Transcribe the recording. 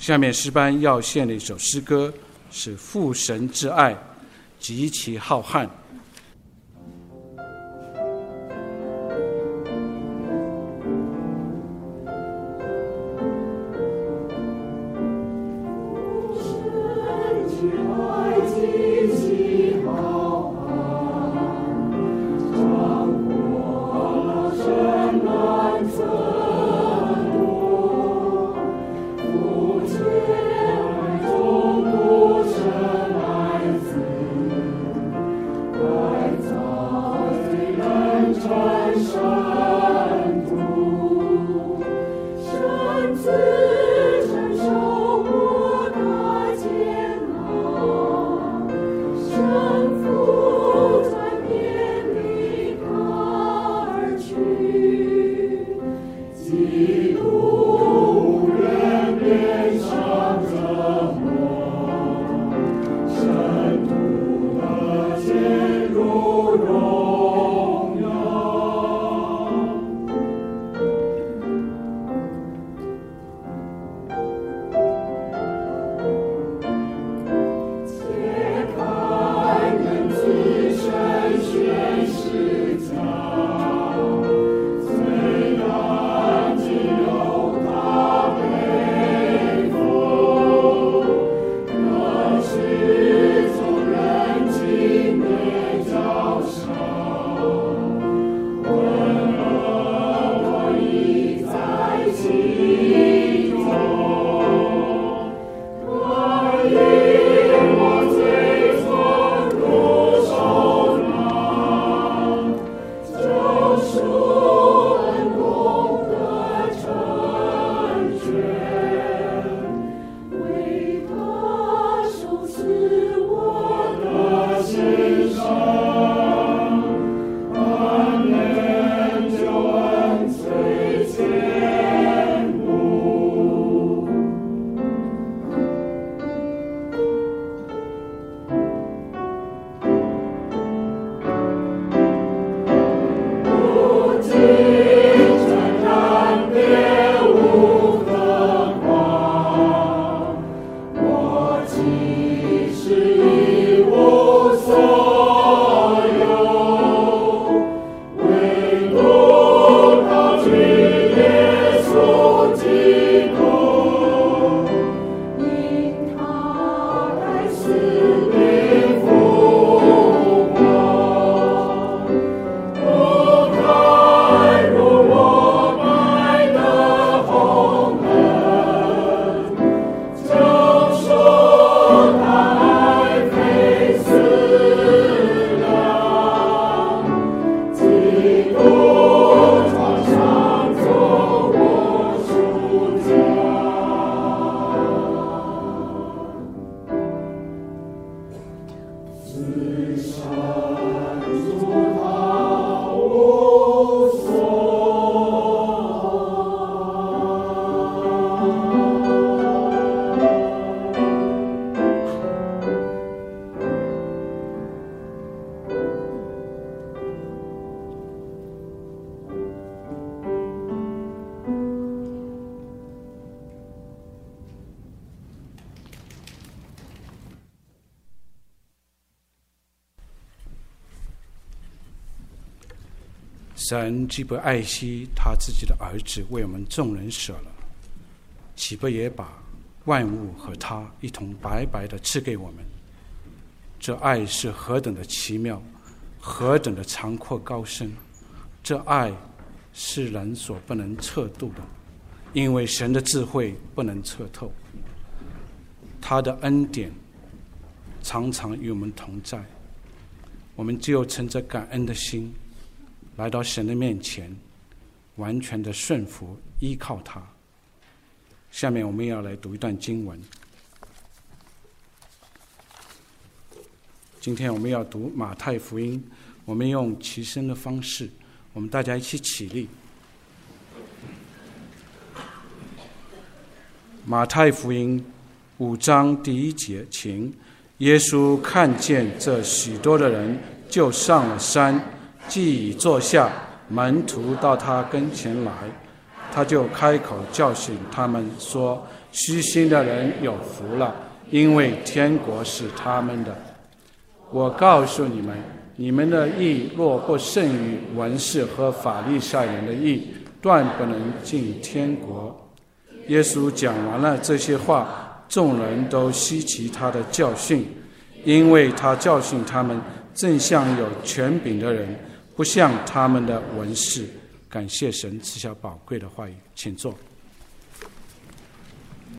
下面诗班要献的一首诗歌是父神之爱极其浩瀚。神既不爱惜他自己的儿子为我们众人舍了，岂不也把万物和他一同白白的赐给我们？这爱是何等的奇妙，何等的长阔高深！这爱是人所不能测度的，因为神的智慧不能测透。他的恩典常常与我们同在，我们只有存着感恩的心来到神的面前，完全的顺服依靠他。下面我们要来读一段经文。今天我们要读马太福音，我们用齐声的方式，我们大家一起起立。马太福音5章第1节，请。耶稣看见这许多的人，就上了山，既已坐下，门徒到他跟前来，他就开口教训他们说： 虚心的人有福了，因为天国是他们的。我告诉你们，你们的义若不胜于文士和法利赛人的义，断不能进天国。耶稣讲完了这些话，众人都稀奇他的教训，因为他教训他们正像有权柄的人，不像他们的文士。感谢神赐下宝贵的话语，请坐。